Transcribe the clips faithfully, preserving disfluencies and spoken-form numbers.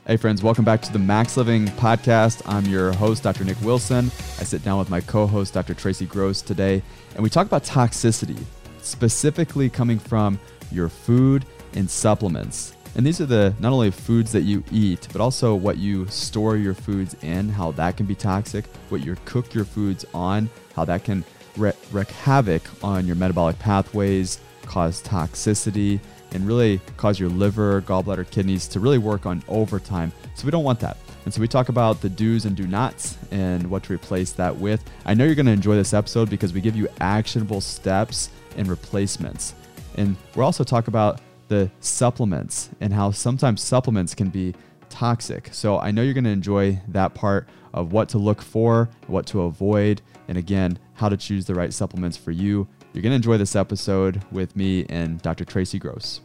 Hey friends, welcome back to the Max Living Podcast. I'm your host, Doctor Nick Wilson. I sit down with my co-host, Doctor Tracy Gross today, and we talk about toxicity, specifically coming from your food and supplements. And these are the not only foods that you eat, but also what you store your foods in, how that can be toxic, what you cook your foods on, how that can wreak, wreak havoc on your metabolic pathways, cause toxicity, and really cause your liver, gallbladder, kidneys to really work on overtime. So we don't want that. And so we talk about the do's and do nots and what to replace that with. I know you're going to enjoy this episode because we give you actionable steps and replacements. And we'll also talk about the supplements and how sometimes supplements can be toxic. So I know you're going to enjoy that part of what to look for, what to avoid, and again, how to choose the right supplements for you. You're going to enjoy this episode with me and Doctor Tracy Gross.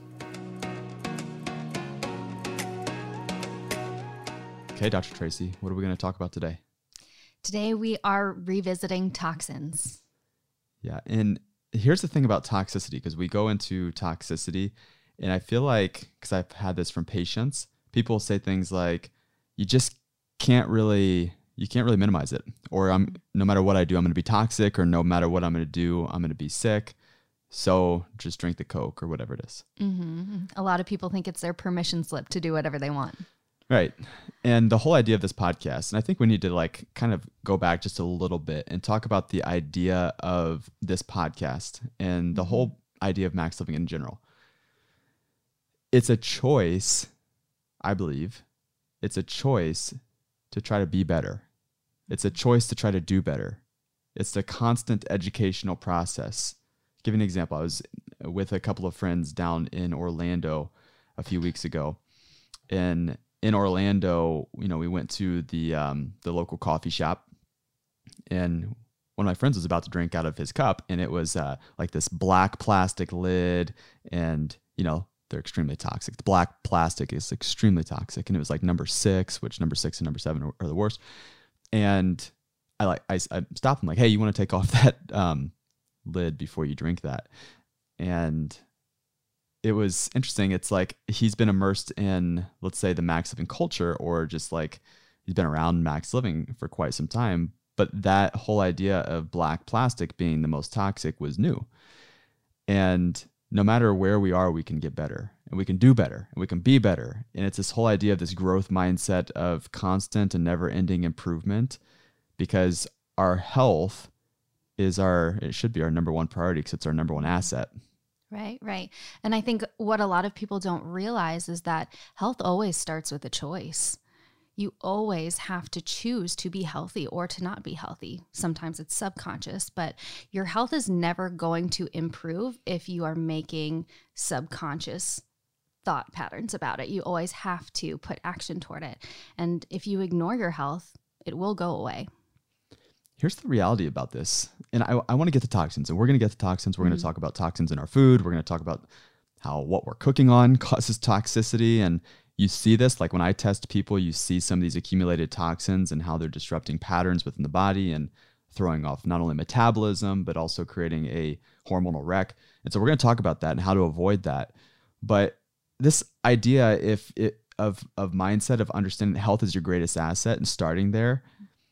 Okay, Doctor Tracy, what are we going to talk about today? Today we are revisiting toxins. Yeah, and here's the thing about toxicity, because we go into toxicity, and I feel like, because I've had this from patients, people say things like, you just can't really... you can't really minimize it, or I'm no matter what I do, I'm going to be toxic, or no matter what I'm going to do, I'm going to be sick. So just drink the Coke or whatever it is. Mm-hmm. A lot of people think it's their permission slip to do whatever they want. Right. And the whole idea of this podcast, and I think we need to like kind of go back just a little bit and talk about the idea of this podcast and the whole idea of max living in general. It's a choice, I believe. It's a choice to try to be better. It's a choice to try to do better. It's the constant educational process. Give you an example. I was with a couple of friends down in Orlando a few weeks ago. And in Orlando, you know, we went to the um, the local coffee shop, and one of my friends was about to drink out of his cup, and it was uh, like this black plastic lid, and, you know, they're extremely toxic. The black plastic is extremely toxic. And it was like number six, which number six and number seven are, are the worst. And I like, I, I stopped him like, hey, you want to take off that um, lid before you drink that? And it was interesting. It's like, he's been immersed in, let's say, the max living culture, or just like he's been around max living for quite some time. But that whole idea of black plastic being the most toxic was new. And no matter where we are, we can get better, and we can do better, and we can be better. And it's this whole idea of this growth mindset of constant and never ending improvement, because our health is our, it should be our number one priority, because it's our number one asset. Right, right. And I think what a lot of people don't realize is that health always starts with a choice. You always have to choose to be healthy or to not be healthy. Sometimes it's subconscious, but your health is never going to improve if you are making subconscious thought patterns about it. You always have to put action toward it. And if you ignore your health, it will go away. Here's the reality about this. And I, I want to get to toxins, and we're going to get to toxins. We're mm-hmm. going to talk about toxins in our food. We're going to talk about how what we're cooking on causes toxicity. And you see this, like when I test people, you see some of these accumulated toxins and how they're disrupting patterns within the body and throwing off not only metabolism, but also creating a hormonal wreck. And so we're going to talk about that and how to avoid that. But this idea if it, of, of mindset of understanding that health is your greatest asset and starting there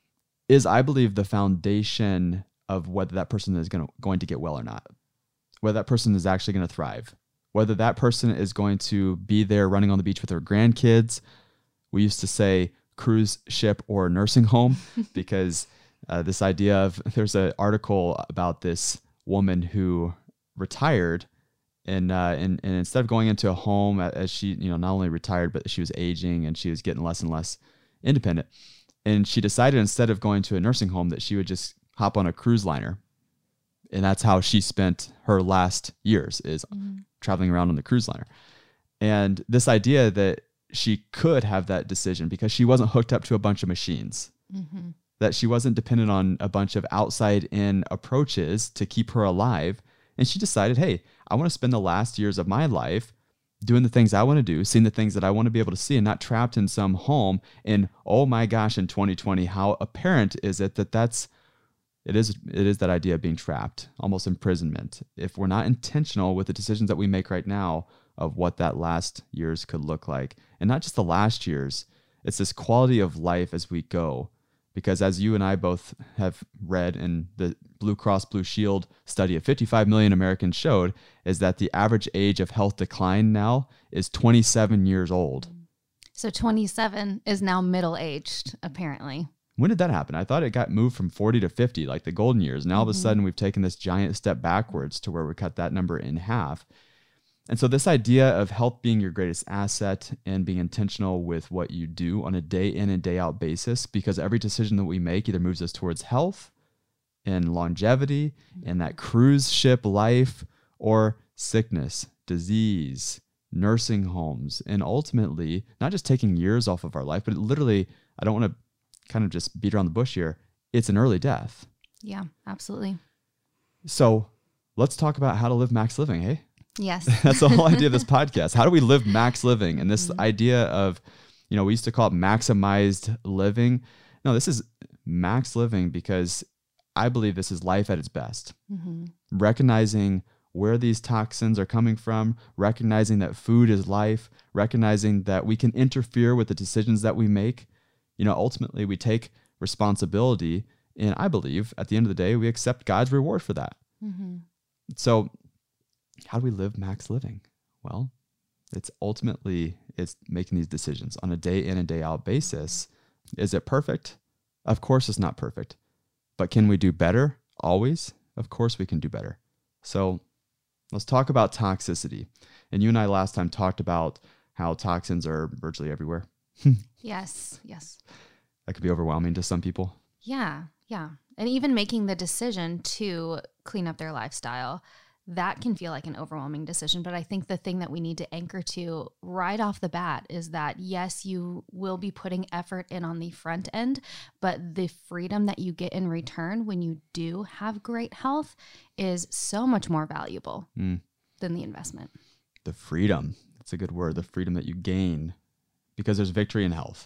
is, I believe, the foundation of whether that person is going to, going to get well or not, whether that person is actually going to thrive, whether that person is going to be there running on the beach with their grandkids. We used to say cruise ship or nursing home because uh, this idea of, there's an article about this woman who retired, and, uh, and and instead of going into a home as she, you know, not only retired, but she was aging and she was getting less and less independent. And she decided, instead of going to a nursing home, that she would just hop on a cruise liner. And that's how she spent her last years, is mm-hmm. traveling around on the cruise liner. And this idea that she could have that decision because she wasn't hooked up to a bunch of machines, mm-hmm. that she wasn't dependent on a bunch of outside-in approaches to keep her alive. And she decided, hey, I want to spend the last years of my life doing the things I want to do, seeing the things that I want to be able to see, and not trapped in some home. And oh my gosh, in twenty twenty, how apparent is it that that's, it is, it is that idea of being trapped, almost imprisonment. If we're not intentional with the decisions that we make right now of what that last years could look like, and not just the last years, It's this quality of life as we go. Because as you and I both have read, and the Blue Cross Blue Shield study of fifty-five million Americans showed, is that the average age of health decline now is twenty-seven years old. So twenty-seven is now middle-aged, apparently. When did that happen? I thought it got moved from forty to fifty, like the golden years. Now all of a sudden we've taken this giant step backwards to where we cut that number in half. And so this idea of health being your greatest asset and being intentional with what you do on a day in and day out basis, because every decision that we make either moves us towards health and longevity and that cruise ship life, or sickness, disease, nursing homes, and ultimately not just taking years off of our life, but literally, I don't want to kind of just beat around the bush here, it's an early death. Yeah, absolutely. So let's talk about how to live max living, hey? Yes. That's the whole idea of this podcast. How do we live max living? And this mm-hmm. idea of, you know, we used to call it maximized living. No, this is max living because I believe this is life at its best. Mm-hmm. Recognizing where these toxins are coming from, recognizing that food is life, recognizing that we can interfere with the decisions that we make. You know, ultimately we take responsibility, and I believe at the end of the day, we accept God's reward for that. Mm-hmm. So how do we live max living? Well, it's ultimately, it's making these decisions on a day in and day out basis. Is it perfect? Of course it's not perfect, but can we do better? Always? Of course we can do better. So let's talk about toxicity. And you and I last time talked about how toxins are virtually everywhere. Yes, yes. That could be overwhelming to some people. Yeah, yeah. And even making the decision to clean up their lifestyle, that can feel like an overwhelming decision. But I think the thing that we need to anchor to right off the bat is that, yes, you will be putting effort in on the front end, but the freedom that you get in return when you do have great health is so much more valuable mm. than the investment. The freedom, that's a good word, the freedom that you gain, because there's victory in health.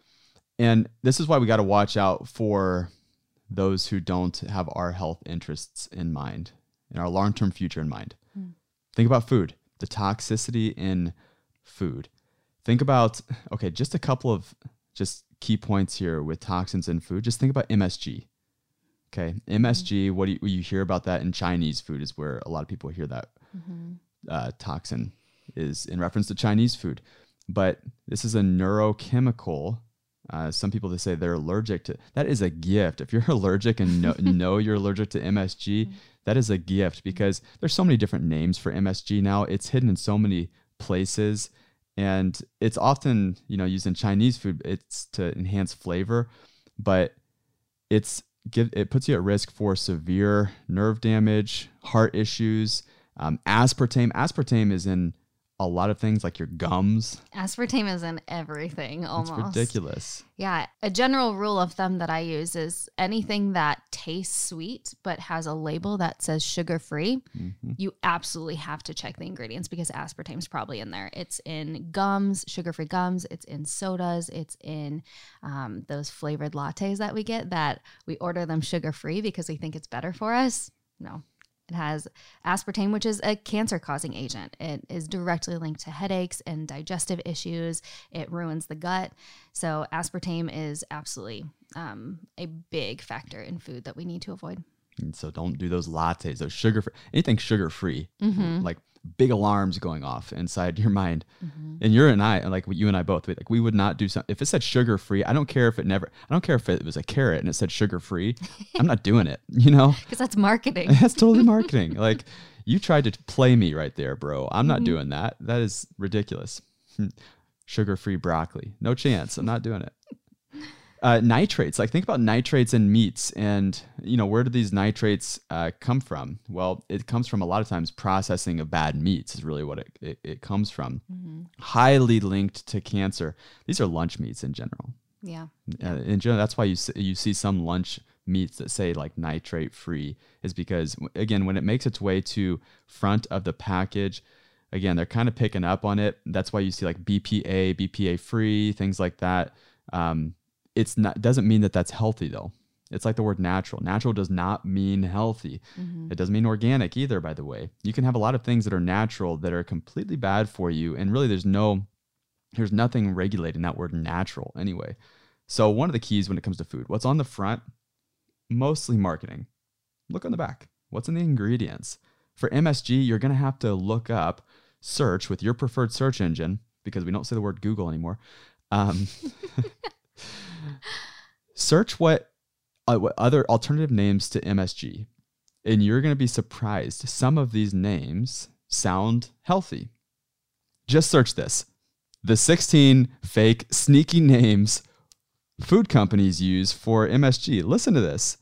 And this is why we got to watch out for those who don't have our health interests in mind and our long-term future in mind. Mm. Think about food, the toxicity in food. Think about, okay, just a couple of just key points here with toxins in food. Just think about M S G. Okay, M S G, mm-hmm. what do you, you hear about that in Chinese food is where a lot of people hear that mm-hmm. uh, toxin is in reference to Chinese food. But this is a neurochemical. Uh, some people, they say they're allergic to, that is a gift. If you're allergic and know, know you're allergic to M S G, mm-hmm. that is a gift, because there's so many different names for M S G now. It's hidden in so many places, and it's often, you know, used in Chinese food. It's to enhance flavor, but it's give it puts you at risk for severe nerve damage, heart issues. Um, aspartame, aspartame is in a lot of things like your gums. Aspartame is in everything almost. It's ridiculous. Yeah. A general rule of thumb that I use is anything that tastes sweet but has a label that says sugar-free, mm-hmm. you absolutely have to check the ingredients, because aspartame is probably in there. It's in gums, sugar-free gums. It's in sodas. It's in um, those flavored lattes that we get that we order them sugar-free because we think it's better for us. No. It has aspartame, which is a cancer-causing agent. It is directly linked to headaches and digestive issues. It ruins the gut. So aspartame is absolutely um, a big factor in food that we need to avoid. And so don't do those lattes, those sugar-free, anything sugar-free, mm-hmm. like big alarms going off inside your mind. Mm-hmm. And you're and I, like you and I both, like we would not do something. If it said sugar-free, I don't care if it never, I don't care if it was a carrot and it said sugar-free. I'm not doing it, you know? Because that's marketing. That's totally marketing. Like, you tried to play me right there, bro. I'm not mm-hmm. doing that. That is ridiculous. Sugar-free broccoli. No chance. I'm not doing it. Uh, nitrates, like think about nitrates in meats, and you know, where do these nitrates uh, come from? Well, it comes from a lot of times processing of bad meats is really what it, it, it comes from. Mm-hmm. Highly linked to cancer. These are lunch meats in general. Yeah. Uh, in general, that's why you see, you see some lunch meats that say like nitrate free, is because again, when it makes its way to front of the package, again, they're kind of picking up on it. That's why you see like B P A, B P A free, things like that. Um, It's not doesn't mean that that's healthy though. It's like the word natural. Natural does not mean healthy. Mm-hmm. It doesn't mean organic either, by the way. You can have a lot of things that are natural that are completely bad for you, and really there's no There's nothing regulating that word natural anyway. So one of the keys when it comes to food, what's on the front, mostly marketing. Look on the back. What's in the ingredients? For M S G, you're going to have to look up, search with your preferred search engine, because we don't say the word Google anymore. Um, search what, uh, what other alternative names to M S G, and you're going to be surprised. Some of these names sound healthy. Just search this. The sixteen fake, sneaky names food companies use for M S G. Listen to this.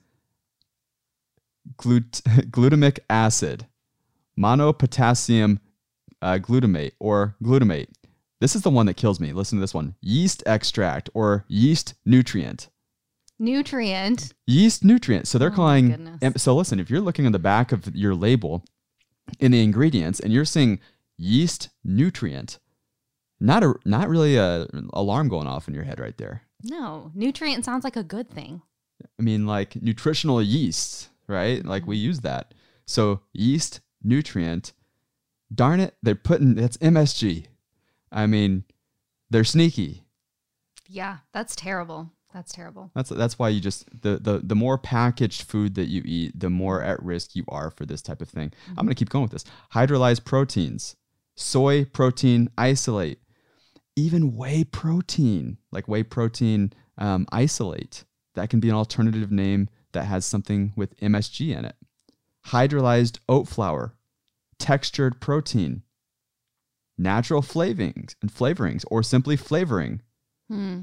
Glut- glutamic acid, monopotassium uh, glutamate or glutamate. This is the one that kills me. Listen to this one. Yeast extract or yeast nutrient. Nutrient. Yeast nutrient. So they're Oh my calling. goodness. So listen, if you're looking on the back of your label in the ingredients and you're seeing yeast nutrient, not a not really a alarm going off in your head right there. No, nutrient sounds like a good thing. I mean, like nutritional yeast, right? Like we use that. So yeast nutrient. Darn it, they're putting that's M S G. I mean, they're sneaky. Yeah, that's terrible. That's terrible. That's that's why you just the the the more packaged food that you eat, the more at risk you are for this type of thing. Mm-hmm. I'm gonna keep going with this. Hydrolyzed proteins, soy protein isolate, even whey protein, like whey protein um, isolate. That can be an alternative name that has something with M S G in it. Hydrolyzed oat flour, textured protein, natural flavorings and flavorings, or simply flavoring. Hmm.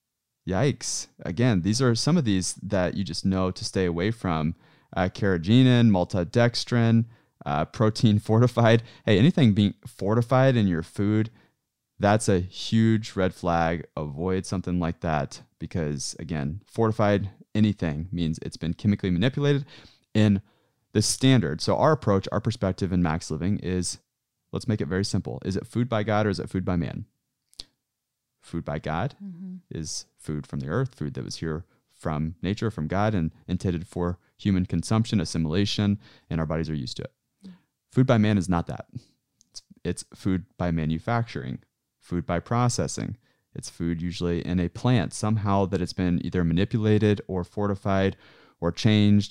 Yikes. Again, these are some of these that you just know to stay away from. Uh, carrageenan, maltodextrin, uh, protein fortified. Hey, anything being fortified in your food, that's a huge red flag. Avoid something like that because, again, fortified anything means it's been chemically manipulated in the standard. So our approach, our perspective in Max Living is, let's make it very simple. Is it food by God or is it food by man? Food by God mm-hmm. is food from the earth, food that was here from nature, from God, and intended for human consumption, assimilation, and our bodies are used to it. Mm-hmm. Food by man is not that. It's, it's food by manufacturing, food by processing. It's food usually in a plant, somehow that it's been either manipulated or fortified or changed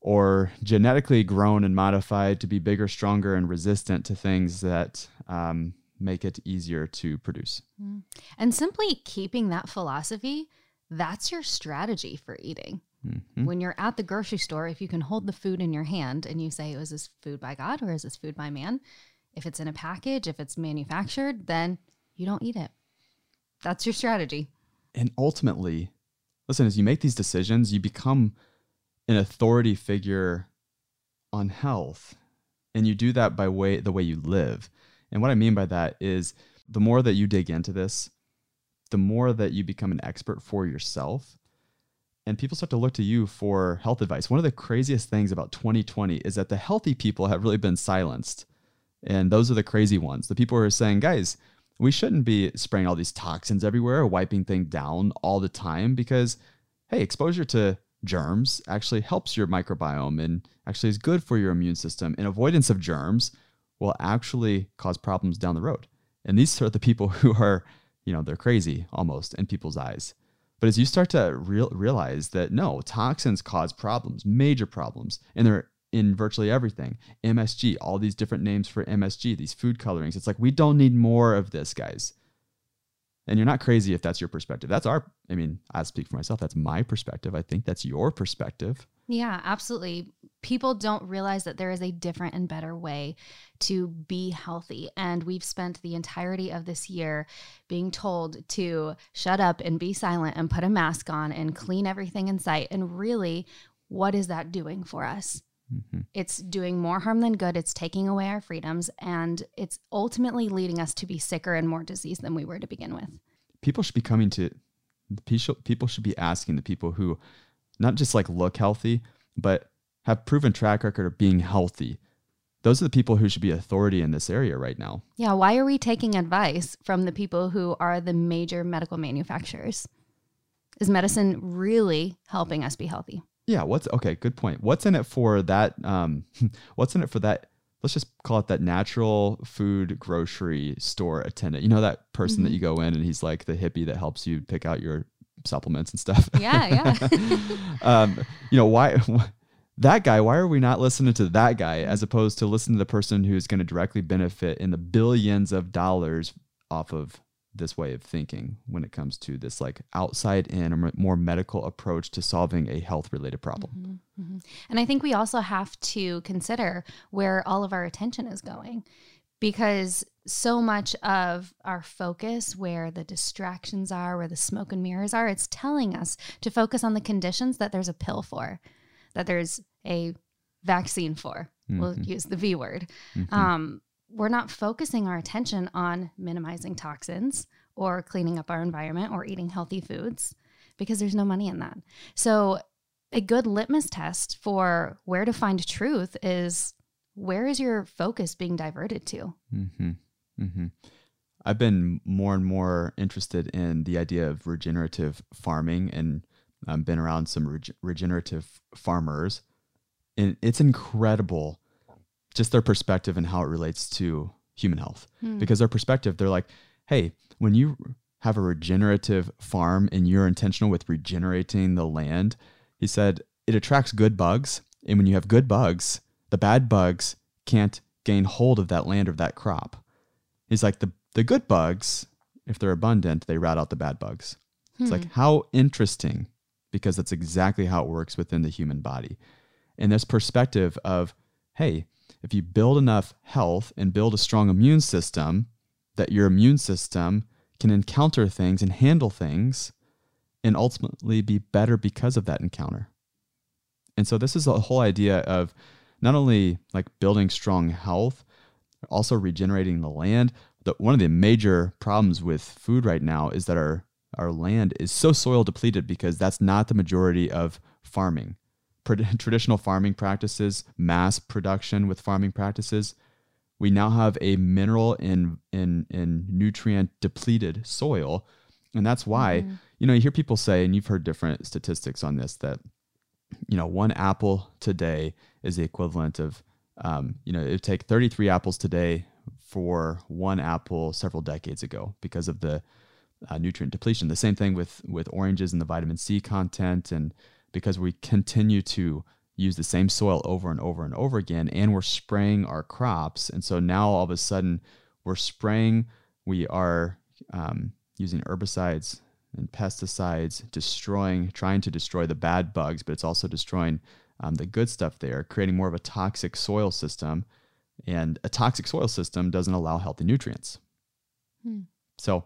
or genetically grown and modified to be bigger, stronger, and resistant to things that um, make it easier to produce. And simply keeping that philosophy, that's your strategy for eating. Mm-hmm. When you're at the grocery store, if you can hold the food in your hand and you say, is this food by God or is this food by man? If it's in a package, if it's manufactured, then you don't eat it. That's your strategy. And ultimately, listen, as you make these decisions, you become an authority figure on health. And you do that by way the way you live. And what I mean by that is the more that you dig into this, the more that you become an expert for yourself. And people start to look to you for health advice. One of the craziest things about twenty twenty is that the healthy people have really been silenced. And those are the crazy ones. The people who are saying, guys, we shouldn't be spraying all these toxins everywhere or wiping things down all the time because, hey, exposure to germs actually helps your microbiome and actually is good for your immune system. And avoidance of germs will actually cause problems down the road. And these are the people who are, you know, they're crazy almost in people's eyes. But as you start to real, realize that no, toxins cause problems, major problems, and they're in virtually everything. M S G, all these different names for M S G, these food colorings. It's like, we don't need more of this, guys. And you're not crazy if that's your perspective. That's our, I mean, I speak for myself. That's my perspective. I think that's your perspective. Yeah, absolutely. People don't realize that there is a different and better way to be healthy. And we've spent the entirety of this year being told to shut up and be silent and put a mask on and clean everything in sight. And really, what is that doing for us? Mm-hmm. It's doing more harm than good. It's taking away our freedoms, and it's ultimately leading us to be sicker and more diseased than we were to begin with. People should be coming to, people should be asking the people who not just like look healthy, but have proven track record of being healthy. Those are the people who should be authority in this area right now. Yeah. Why are we taking advice from the people who are the major medical manufacturers? Is medicine really helping us be healthy? Yeah. What's okay. Good point. What's in it for that? Um, what's in it for that let's just call it that natural food grocery store attendant. You know, that person mm-hmm. that you go in and he's like the hippie that helps you pick out your supplements and stuff. Yeah, yeah. um, you know, why, why that guy, why are we not listening to that guy as opposed to listening to the person who's going to directly benefit in the billions of dollars off of this way of thinking when it comes to this like outside in or more medical approach to solving a health related problem. Mm-hmm, mm-hmm. And I think we also have to consider where all of our attention is going, because so much of our focus, where the distractions are, where the smoke and mirrors are, it's telling us to focus on the conditions that there's a pill for, that there's a vaccine for. Mm-hmm. We'll use the V word. Mm-hmm. Um, we're not focusing our attention on minimizing toxins or cleaning up our environment or eating healthy foods, because there's no money in that. So a good litmus test for where to find truth is, where is your focus being diverted to? Mm-hmm. Mm-hmm. I've been more and more interested in the idea of regenerative farming, and I've been around some reg- regenerative farmers, and it's incredible just their perspective and how it relates to human health. Hmm. Because their perspective, they're like, hey, when you have a regenerative farm and you're intentional with regenerating the land, he said, it attracts good bugs. And when you have good bugs, the bad bugs can't gain hold of that land or that crop. He's like, the, the good bugs, if they're abundant, they rat out the bad bugs. Hmm. It's like, how interesting, because that's exactly how it works within the human body. And this perspective of, hey, if you build enough health and build a strong immune system, that your immune system can encounter things and handle things and ultimately be better because of that encounter. And so this is the whole idea of not only like building strong health, also regenerating the land. The, one of the major problems with food right now is that our, our land is so soil depleted because that's not the majority of farming. Traditional farming practices, mass production with farming practices, we now have a mineral and in, in, in nutrient depleted soil. And that's why, mm-hmm. you know, you hear people say, and you've heard different statistics on this, that, you know, one apple today is the equivalent of, um, you know, it would take thirty-three apples today for one apple several decades ago because of the uh, nutrient depletion. The same thing with, with oranges and the vitamin C content, and because we continue to use the same soil over and over and over again, and we're spraying our crops. And so now all of a sudden we're spraying, we are um, using herbicides and pesticides, destroying, trying to destroy the bad bugs, but it's also destroying um, the good stuff there, creating more of a toxic soil system. And a toxic soil system doesn't allow healthy nutrients. Hmm. So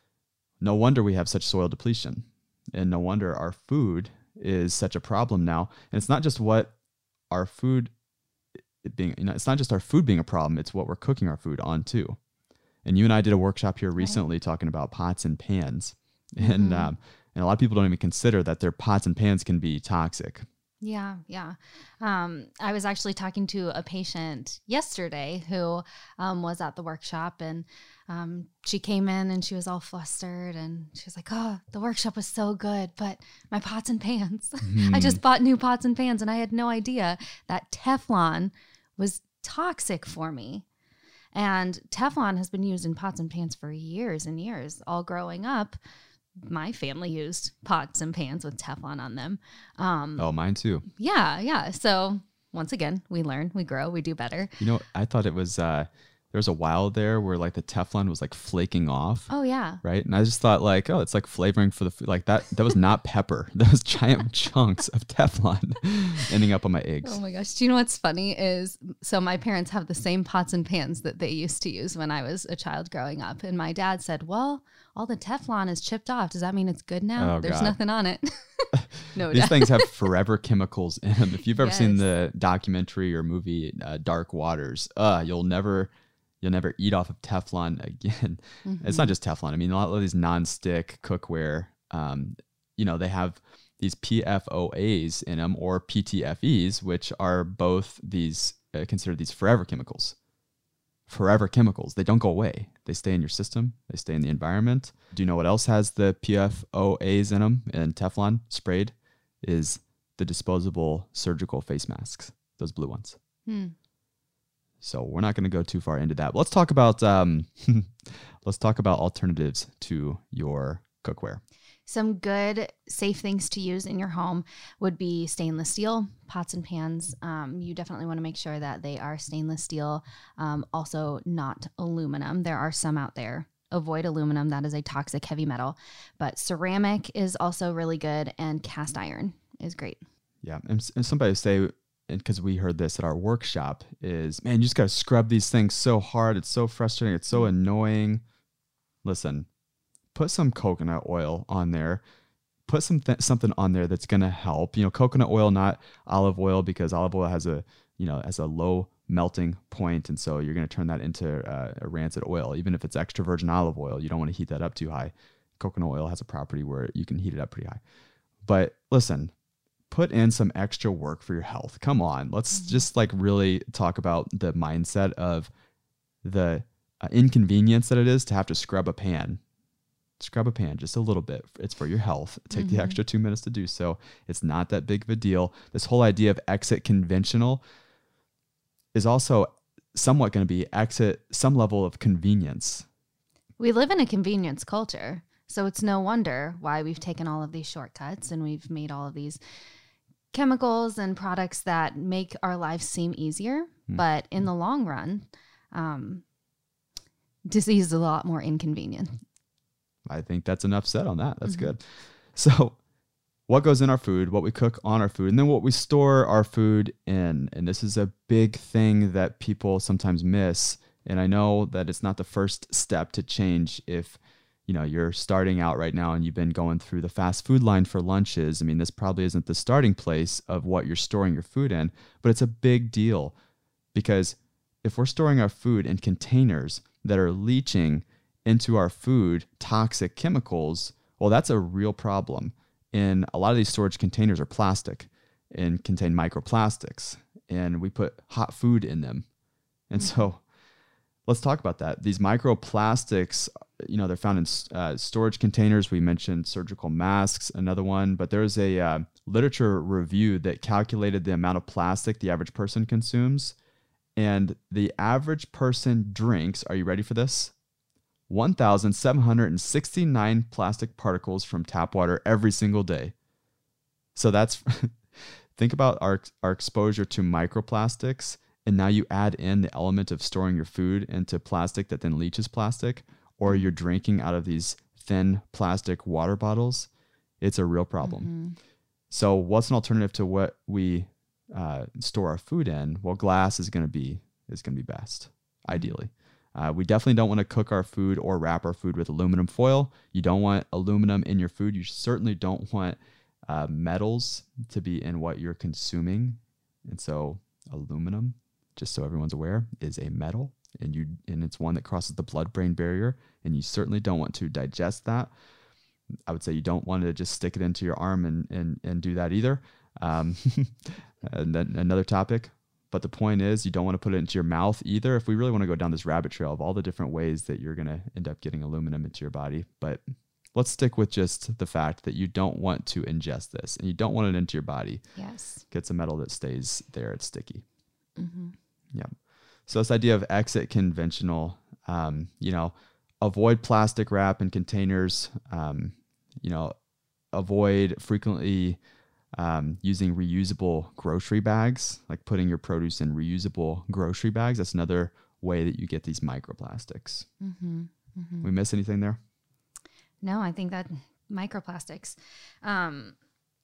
no wonder we have such soil depletion, and no wonder our food is such a problem now. And it's not just what our food it being, you know, it's not just our food being a problem, it's what we're cooking our food on too. And you and I did a workshop here recently right. talking about pots and pans. Mm-hmm. And um, and a lot of people don't even consider that their pots and pans can be toxic. Yeah, yeah. Um, I was actually talking to a patient yesterday who um, was at the workshop, and um, she came in and she was all flustered, and she was like, oh, the workshop was so good, but my pots and pans. Mm-hmm. I just bought new pots and pans, and I had no idea that Teflon was toxic for me. And Teflon has been used in pots and pans for years and years. All growing up, my family used pots and pans with Teflon on them. Um, oh, mine too. Yeah, yeah. So once again, we learn, we grow, we do better. You know, I thought it was, uh, there was a while there where like the Teflon was like flaking off. Oh yeah. Right. And I just thought like, oh, it's like flavoring for the food. Like that, that was not pepper. That was giant chunks of Teflon ending up on my eggs. Oh my gosh. Do you know what's funny is, so my parents have the same pots and pans that they used to use when I was a child growing up. And my dad said, well, all the Teflon is chipped off. Does that mean it's good now? Oh, There's God. nothing on it. No, these things have forever chemicals in them. If you've ever Yes. seen the documentary or movie uh, Dark Waters, uh, you'll never, you'll never eat off of Teflon again. Mm-hmm. It's not just Teflon. I mean, a lot of these non-stick cookware, um, you know, they have these P F O As in them, or P T F Es, which are both these uh, considered these forever chemicals. Forever chemicals. They don't go away. They stay in your system. They stay in the environment. Do you know what else has the P F O As in them and Teflon sprayed? Is the disposable surgical face masks, those blue ones. Hmm. So we're not going to go too far into that. But let's talk about um, let's talk about alternatives to your cookware. Some good, safe things to use in your home would be stainless steel pots and pans. Um, you definitely want to make sure that they are stainless steel, um, also not aluminum. There are some out there. Avoid aluminum. That is a toxic heavy metal. But ceramic is also really good, and cast iron is great. Yeah. And, and somebody say, because we heard this at our workshop, is, man, you just got to scrub these things so hard. It's so frustrating. It's so annoying. Listen, put some coconut oil on there. Put some th- something on there that's going to help. You know, coconut oil, not olive oil, because olive oil has a, you know, has a low melting point. And so you're going to turn that into uh, a rancid oil. Even if it's extra virgin olive oil, you don't want to heat that up too high. Coconut oil has a property where you can heat it up pretty high. But listen, put in some extra work for your health. Come on. Let's just like really talk about the mindset of the uh, inconvenience that it is to have to scrub a pan. Scrub a pan just a little bit. It's for your health. Take mm-hmm. the extra two minutes to do so. It's not that big of a deal. This whole idea of exit conventional is also somewhat going to be exit some level of convenience. We live in a convenience culture. So it's no wonder why we've taken all of these shortcuts and we've made all of these chemicals and products that make our lives seem easier. Mm. But in the long run, um, disease is a lot more inconvenient. I think that's enough said on that. That's mm-hmm. good. So what goes in our food, what we cook on our food, and then what we store our food in. And this is a big thing that people sometimes miss. And I know that it's not the first step to change if you know, you're starting out right now and you've been going through the fast food line for lunches. I mean, this probably isn't the starting place of what you're storing your food in, but it's a big deal because if we're storing our food in containers that are leaching into our food toxic chemicals, well, that's a real problem. And a lot of these storage containers are plastic and contain microplastics, and we put hot food in them. And mm-hmm. so let's talk about that. These microplastics, you know, they're found in uh, storage containers. We mentioned surgical masks, another one, but there's a uh, literature review that calculated the amount of plastic the average person consumes. And the average person drinks, are you ready for this? one thousand seven hundred sixty-nine plastic particles from tap water every single day. So that's, think about our, our exposure to microplastics. And now you add in the element of storing your food into plastic that then leaches plastic, or you're drinking out of these thin plastic water bottles. It's a real problem. Mm-hmm. So what's an alternative to what we uh, store our food in? Well, glass is going to be is going to be best, ideally. Uh, we definitely don't want to cook our food or wrap our food with aluminum foil. You don't want aluminum in your food. You certainly don't want uh, metals to be in what you're consuming. And so aluminum, just so everyone's aware, is a metal, and you and it's one that crosses the blood-brain barrier, and you certainly don't want to digest that. I would say you don't want to just stick it into your arm and and, and do that either. Um, and then another topic, but the point is you don't want to put it into your mouth either. If we really want to go down this rabbit trail of all the different ways that you're going to end up getting aluminum into your body, but let's stick with just the fact that you don't want to ingest this, and you don't want it into your body. Yes. It's a metal that stays there. It's sticky. Mm-hmm. Yeah. So this idea of exit conventional, um, you know, avoid plastic wrap and containers, um, you know, avoid frequently um, using reusable grocery bags, like putting your produce in reusable grocery bags. That's another way that you get these microplastics. Mm-hmm. Mm-hmm. We miss anything there? No, I think that microplastics, um,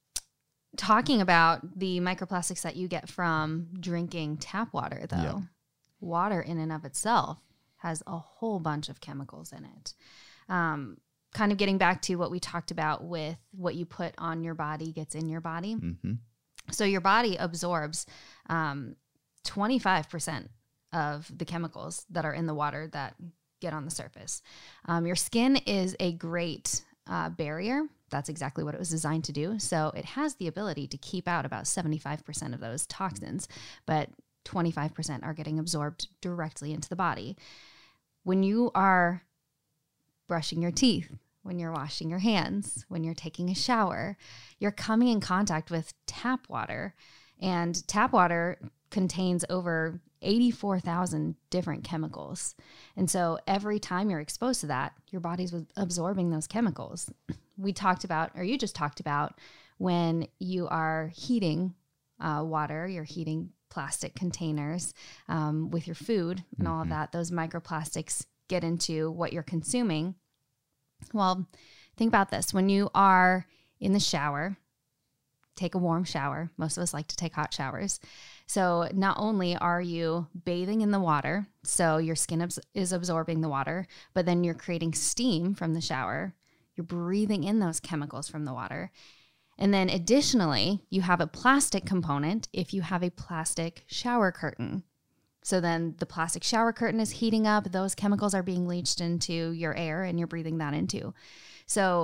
talking about the microplastics that you get from drinking tap water, though, yeah. Water in and of itself has a whole bunch of chemicals in it. Um, kind of getting back to what we talked about with what you put on your body gets in your body. Mm-hmm. So your body absorbs um, twenty-five percent of the chemicals that are in the water that get on the surface. Um, your skin is a great uh, barrier. That's exactly what it was designed to do. So it has the ability to keep out about seventy-five percent of those toxins, but twenty-five percent are getting absorbed directly into the body. When you are brushing your teeth, when you're washing your hands, when you're taking a shower, you're coming in contact with tap water. And tap water contains over eighty-four thousand different chemicals. And so every time you're exposed to that, your body's absorbing those chemicals. We talked about, or you just talked about, when you are heating uh, water, you're heating plastic containers um, with your food and all of that, those microplastics get into what you're consuming. Well, think about this. When you are in the shower, take a warm shower. Most of us like to take hot showers. So not only are you bathing in the water, so your skin abs- is absorbing the water, but then you're creating steam from the shower. You're breathing in those chemicals from the water. And then additionally, you have a plastic component if you have a plastic shower curtain. So then the plastic shower curtain is heating up. Those chemicals are being leached into your air and you're breathing that into. So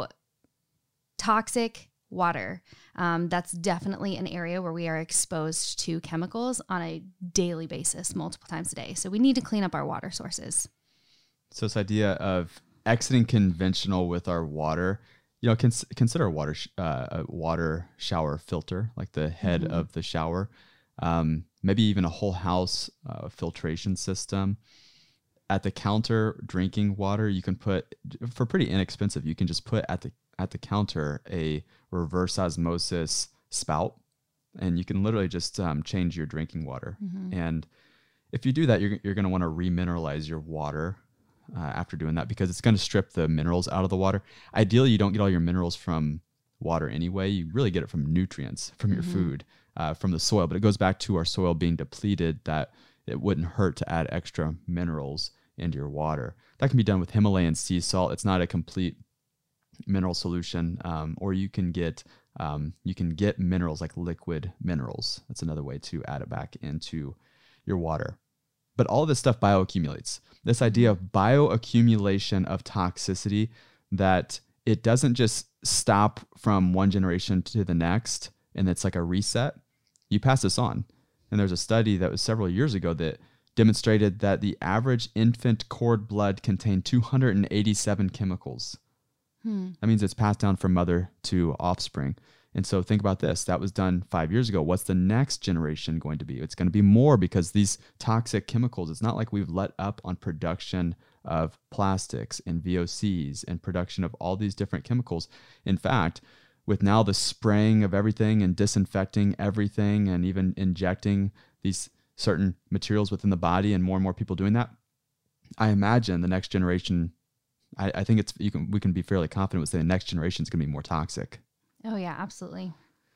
toxic water, um, that's definitely an area where we are exposed to chemicals on a daily basis, multiple times a day. So we need to clean up our water sources. So this idea of exiting conventional with our water, you know, cons- consider a water sh- uh, a water shower filter, like the head mm-hmm. of the shower, um, maybe even a whole house uh, filtration system. At the counter, drinking water, you can put, for pretty inexpensive, you can just put at the at the counter a reverse osmosis spout, and you can literally just um, change your drinking water. Mm-hmm. And if you do that, you're you're going to want to remineralize your water uh, after doing that, because it's going to strip the minerals out of the water. Ideally, you don't get all your minerals from water anyway. You really get it from nutrients, from mm-hmm. your food, uh, from the soil. But it goes back to our soil being depleted, that it wouldn't hurt to add extra minerals into your water. That can be done with Himalayan sea salt. It's not a complete mineral solution, um, or you can get um, you can get minerals like liquid minerals. That's another way to add it back into your water. But all of this stuff bioaccumulates. This idea of bioaccumulation of toxicity, that it doesn't just stop from one generation to the next and it's like a reset. You pass this on. And there's a study that was several years ago that demonstrated that the average infant cord blood contained two hundred eighty-seven chemicals. Hmm. That means it's passed down from mother to offspring. And so think about this. That was done five years ago. What's the next generation going to be? It's going to be more, because these toxic chemicals, it's not like we've let up on production of plastics and V O Cs and production of all these different chemicals. In fact, with now the spraying of everything and disinfecting everything and even injecting these certain materials within the body, and more and more people doing that, I imagine the next generation, I, I think it's you can we can be fairly confident with saying the next generation is going to be more toxic. Oh yeah, absolutely.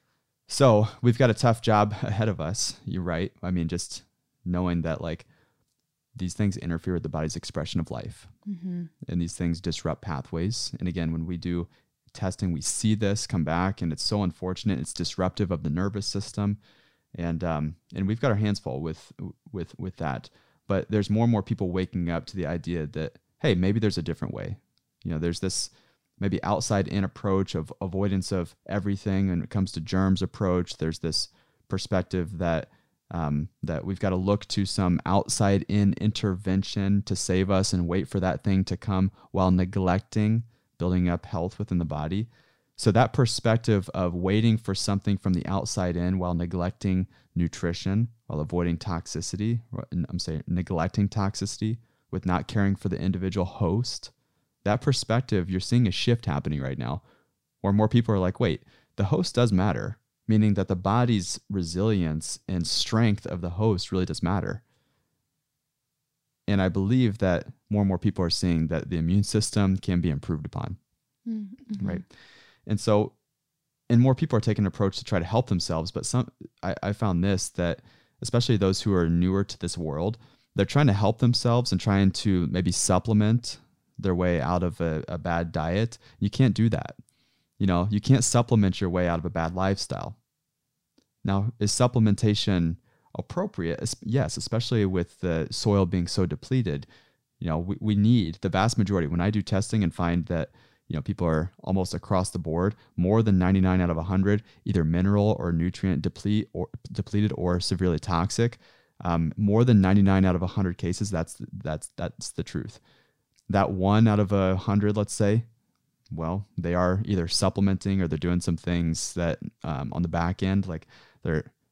So we've got a tough job ahead of us. You're right. I mean, just knowing that like these things interfere with the body's expression of life, mm-hmm. and these things disrupt pathways. And again, when we do testing, we see this come back, and it's so unfortunate. It's disruptive of the nervous system, and um, and we've got our hands full with with with that. But there's more and more people waking up to the idea that, hey, maybe there's a different way. You know, there's this maybe outside in approach of avoidance of everything when it comes to germs approach. There's this perspective that um, that we've got to look to some outside in intervention to save us and wait for that thing to come, while neglecting building up health within the body. So that perspective of waiting for something from the outside in while neglecting nutrition, while avoiding toxicity, and I'm saying neglecting toxicity with not caring for the individual host, that perspective, you're seeing a shift happening right now, where more people are like, wait, the host does matter, meaning that the body's resilience and strength of the host really does matter. And I believe that more and more people are seeing that the immune system can be improved upon, mm-hmm. right? And so, and more people are taking an approach to try to help themselves. But some, I, I found this, that especially those who are newer to this world, they're trying to help themselves and trying to maybe supplement their way out of a, a bad diet. You can't do that. You know, you can't supplement your way out of a bad lifestyle. Now, is supplementation appropriate? Yes, especially with the soil being so depleted. You know, we, we need the vast majority. When I do testing and find that, you know, people are almost across the board, more than ninety-nine out of one hundred, either mineral or nutrient deplete or depleted or severely toxic. Um, more than ninety-nine out of one hundred cases, that's that's that's the truth. That one out of a hundred, let's say, well, they are either supplementing or they're doing some things that um, on the back end, like they're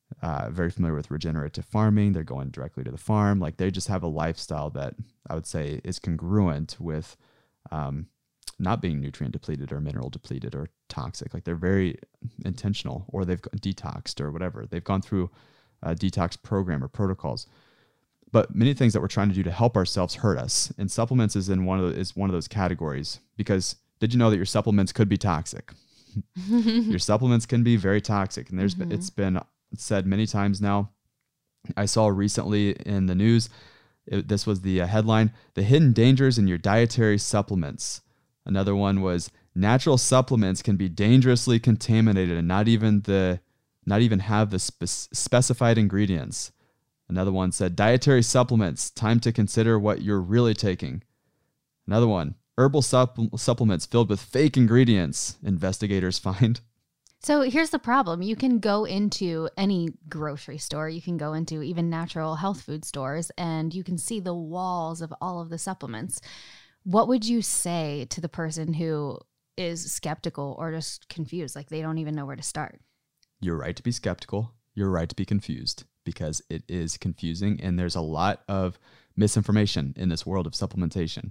uh, very familiar with regenerative farming. They're going directly to the farm. Like they just have a lifestyle that I would say is congruent with um, not being nutrient depleted or mineral depleted or toxic. Like they're very intentional, or they've detoxed or whatever. They've gone through a detox program or protocols. But many things that we're trying to do to help ourselves hurt us. And supplements is in one of the, is one of those categories, because did you know that your supplements could be toxic? Your supplements can be very toxic. And there's mm-hmm. it's been said many times now. I saw recently in the news, it, this was the uh, headline, "The Hidden Dangers in Your Dietary Supplements." Another one was, "Natural supplements can be dangerously contaminated and not even the not even have the spe- specified ingredients." Another one said, "Dietary supplements, time to consider what you're really taking." Another one, "Herbal supp- supplements filled with fake ingredients, investigators find." So here's the problem. You can go into any grocery store, you can go into even natural health food stores, and you can see the walls of all of the supplements. What would you say to the person who is skeptical or just confused, like they don't even know where to start? You're right to be skeptical. You're right to be confused, because it is confusing and there's a lot of misinformation in this world of supplementation.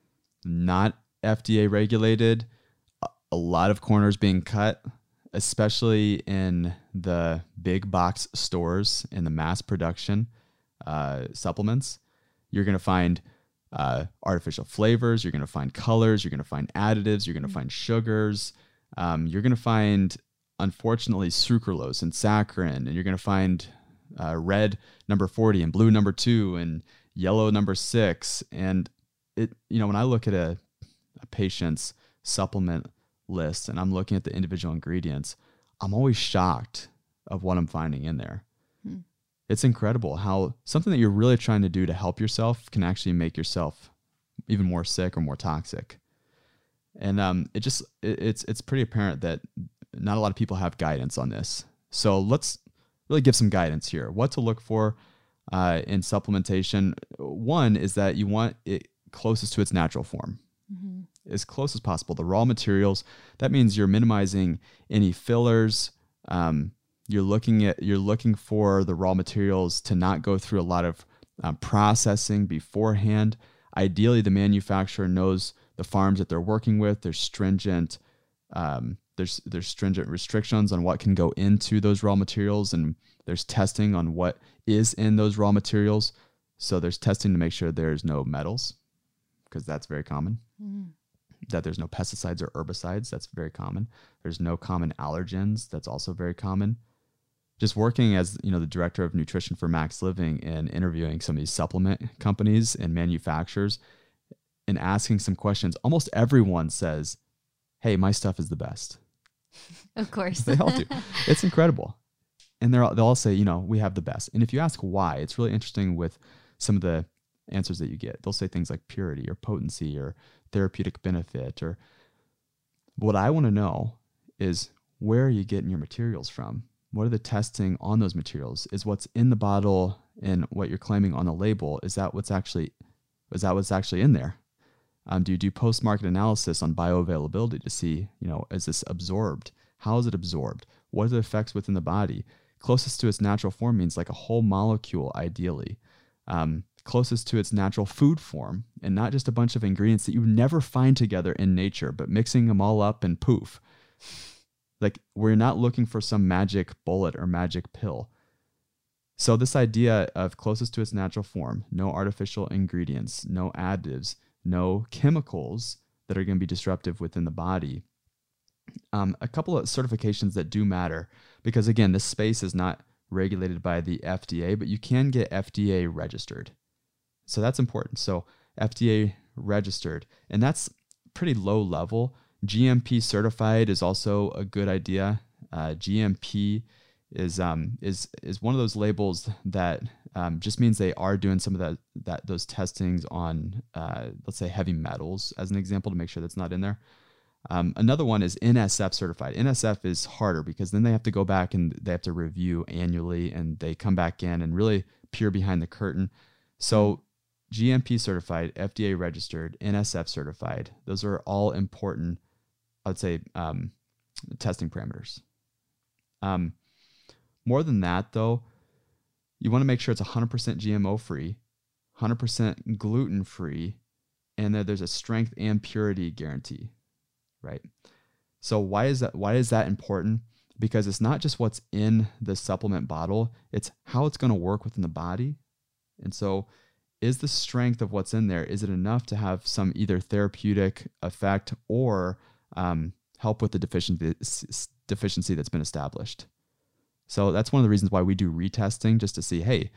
Not F D A regulated, a lot of corners being cut, especially in the big box stores in the mass production uh, supplements. You're going to find uh, artificial flavors, you're going to find colors, you're going to find additives, you're going to mm-hmm. find sugars, um, you're going to find, unfortunately, sucralose and saccharin, and you're going to find uh, red number forty and blue number two and yellow number six. And it, you know, when I look at a, a patient's supplement list and I'm looking at the individual ingredients, I'm always shocked of what I'm finding in there. Hmm. It's incredible how something that you're really trying to do to help yourself can actually make yourself even more sick or more toxic. And um, it just, it, it's, it's pretty apparent that not a lot of people have guidance on this. So let's really give some guidance here. What to look for uh, in supplementation. One is that you want it closest to its natural form. Mm-hmm. As close as possible. The raw materials, that means you're minimizing any fillers. Um, you're looking at, you're looking for the raw materials to not go through a lot of um, processing beforehand. Ideally, the manufacturer knows the farms that they're working with. There's stringent, um, there's there's stringent restrictions on what can go into those raw materials, and there's testing on what is in those raw materials. So there's testing to make sure there's no metals, because that's very common. Mm. That there's no pesticides or herbicides. That's very common. There's no common allergens. That's also very common. Just working as, you know, the director of nutrition for Max Living and interviewing some of these supplement companies and manufacturers and asking some questions, almost everyone says, "Hey, my stuff is the best." Of course. They all do. It's incredible. And they're all, they'll all say, you know, "We have the best." And if you ask why, it's really interesting with some of the answers that you get. They'll say things like purity or potency or therapeutic benefit. Or what I want to know is, where are you getting your materials from? What are the testing on those materials? Is what's in the bottle and what you're claiming on the label, is that what's actually, is that what's actually in there? Um, do you do post-market analysis on bioavailability to see, you know, is this absorbed? How is it absorbed? What are the effects within the body? Closest to its natural form means like a whole molecule, ideally. Um, closest to its natural food form, and not just a bunch of ingredients that you never find together in nature, but mixing them all up and poof. Like, we're not looking for some magic bullet or magic pill. So this idea of closest to its natural form, no artificial ingredients, no additives, no chemicals that are going to be disruptive within the body. Um, a couple of certifications that do matter, because again, this space is not regulated by the F D A, but you can get F D A registered. So that's important. So F D A registered, and that's pretty low level. G M P certified is also a good idea. Uh, G M P is um, is is one of those labels that um, just means they are doing some of that that those testings on uh, let's say heavy metals, as an example, to make sure that's not in there. Um, another one is N S F certified. N S F is harder because then they have to go back and they have to review annually, and they come back in and really peer behind the curtain. So G M P certified, F D A registered, N S F certified. Those are all important, I would say, um, testing parameters. Um, more than that though, you want to make sure it's one hundred percent G M O free, one hundred percent gluten free, and that there's a strength and purity guarantee, right? So why is that, why is that important? Because it's not just what's in the supplement bottle, it's how it's going to work within the body. And so is the strength of what's in there, is it enough to have some either therapeutic effect or um, help with the deficiency, deficiency that's been established? So that's one of the reasons why we do retesting, just to see, hey,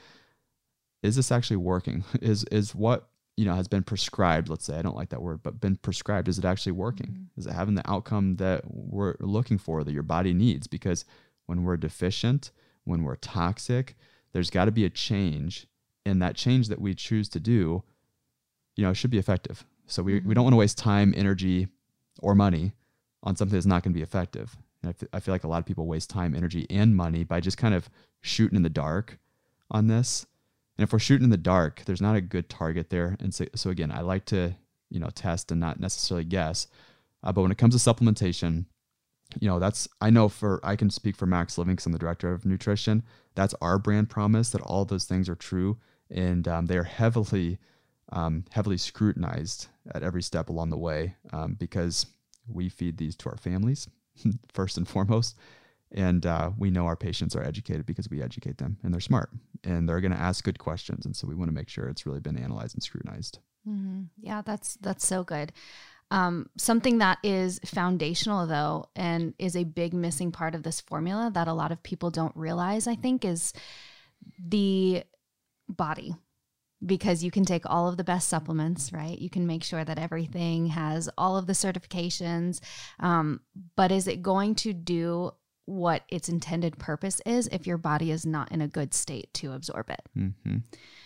is this actually working? Is is what, you know, has been prescribed, let's say, I don't like that word, but been prescribed, is it actually working? Mm-hmm. Is it having the outcome that we're looking for, that your body needs? Because when we're deficient, when we're toxic, there's got to be a change, and that change that we choose to do, you know, should be effective. So we, mm-hmm. we don't want to waste time, energy, or money on something that's not going to be effective. And I, f- I feel like a lot of people waste time, energy, and money by just kind of shooting in the dark on this. And if we're shooting in the dark, there's not a good target there. And so, so again, I like to, you know, test and not necessarily guess. Uh, but when it comes to supplementation, you know, that's, I know for, I can speak for Max Living because I'm the director of nutrition. That's our brand promise, that all those things are true. And um, they're heavily, um, heavily scrutinized at every step along the way um, because we feed these to our families first and foremost. And uh, we know our patients are educated because we educate them, and they're smart and they're going to ask good questions. And so we want to make sure it's really been analyzed and scrutinized. Mm-hmm. Yeah, that's, that's so good. Um, something that is foundational though, and is a big missing part of this formula that a lot of people don't realize, I think, is the body. Because you can take all of the best supplements, right? You can make sure that everything has all of the certifications. Um, but is it going to do what its intended purpose is if your body is not in a good state to absorb it? Mm-hmm.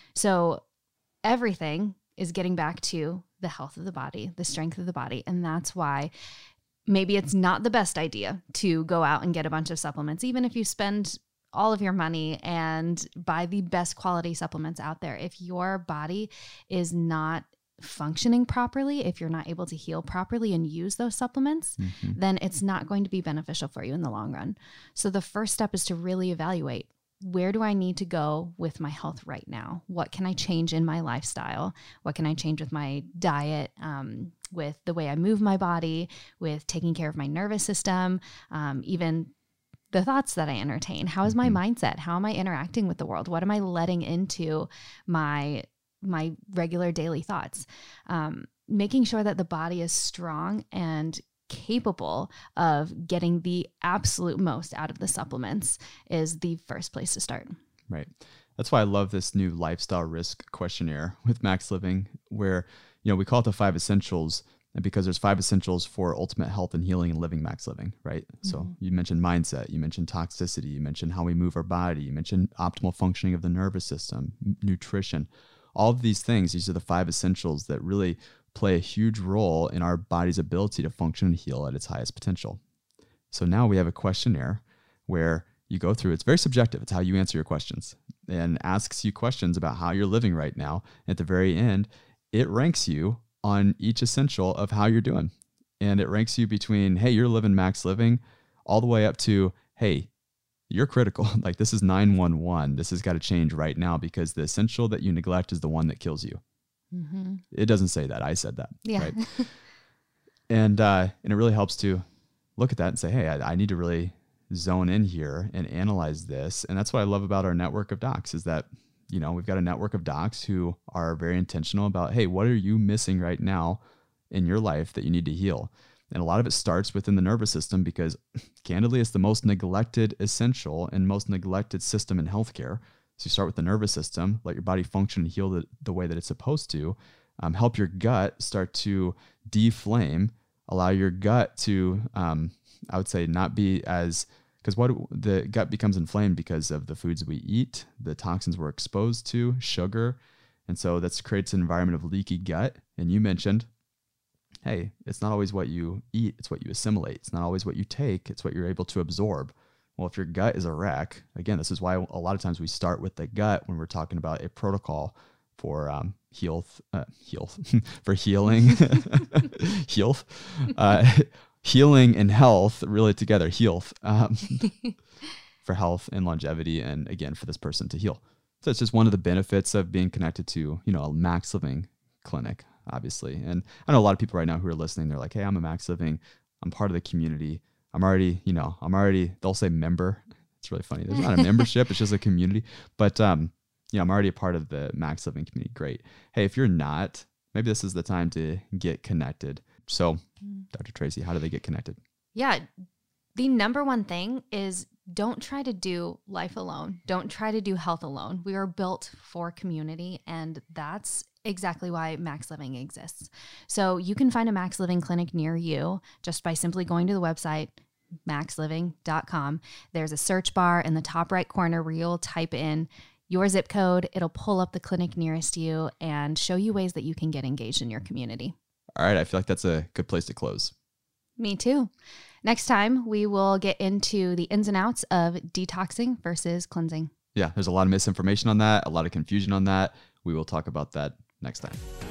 So everything is getting back to the health of the body, the strength of the body. And that's why maybe it's not the best idea to go out and get a bunch of supplements, even if you spend all of your money and buy the best quality supplements out there. If your body is not functioning properly, if you're not able to heal properly and use those supplements, mm-hmm. then it's not going to be beneficial for you in the long run. So the first step is to really evaluate, where do I need to go with my health right now? What can I change in my lifestyle? What can I change with my diet, um, with the way I move my body, with taking care of my nervous system, um, even the thoughts that I entertain? How is my mm-hmm. mindset? How am I interacting with the world? What am I letting into my my regular daily thoughts? Um, making sure that the body is strong and capable of getting the absolute most out of the supplements is the first place to start. Right. That's why I love this new lifestyle risk questionnaire with Max Living, where, you know, we call it the five essentials, and because there's five essentials for ultimate health and healing and living Max Living, right? Mm-hmm. So you mentioned mindset, you mentioned toxicity, you mentioned how we move our body, you mentioned optimal functioning of the nervous system, m- nutrition, all of these things. These are the five essentials that really play a huge role in our body's ability to function and heal at its highest potential. So now we have a questionnaire where you go through, it's very subjective. It's how you answer your questions, and asks you questions about how you're living right now. At the very end, it ranks you on each essential of how you're doing. And it ranks you between, hey, you're living Max Living, all the way up to, hey, you're critical. Like, this is nine one one. This has got to change right now because the essential that you neglect is the one that kills you. Mm-hmm. It doesn't say that. I said that. Yeah. Right? and, uh, and it really helps to look at that and say, hey, I, I need to really zone in here and analyze this. And that's what I love about our network of docs, is that, you know, we've got a network of docs who are very intentional about, hey, what are you missing right now in your life that you need to heal? And a lot of it starts within the nervous system because, candidly, it's the most neglected essential and most neglected system in healthcare. So you start with the nervous system, let your body function and heal the, the way that it's supposed to, um, help your gut start to deflame, allow your gut to, um, I would say, not be as, because what the gut becomes inflamed because of the foods we eat, the toxins we're exposed to, sugar. And so that creates an environment of leaky gut. And you mentioned, hey, it's not always what you eat, it's what you assimilate. It's not always what you take, it's what you're able to absorb. Well, if your gut is a wreck, again, this is why a lot of times we start with the gut when we're talking about a protocol for um, heal, uh, heal, for healing, heal, uh, healing and health really together, heal. Um, for health and longevity, and again, for this person to heal. So it's just one of the benefits of being connected to, you know, a Max Living clinic, obviously. And I know a lot of people right now who are listening, they're like, hey, I'm a Max Living. I'm part of the community. I'm already, you know, I'm already, they'll say member. It's really funny. There's not a membership. It's just a community. But, um, you know, I'm already a part of the Max Living community. Great. Hey, if you're not, maybe this is the time to get connected. So, Doctor Tracy, how do they get connected? Yeah. The number one thing is don't try to do life alone. Don't try to do health alone. We are built for community, and that's exactly why Max Living exists. So you can find a Max Living clinic near you just by simply going to the website, max living dot com. There's a search bar in the top right corner where you'll type in your zip code. It'll pull up the clinic nearest you and show you ways that you can get engaged in your community. All right. I feel like that's a good place to close. Me too. Next time, we will get into the ins and outs of detoxing versus cleansing. Yeah, there's a lot of misinformation on that, a lot of confusion on that. We will talk about that next time.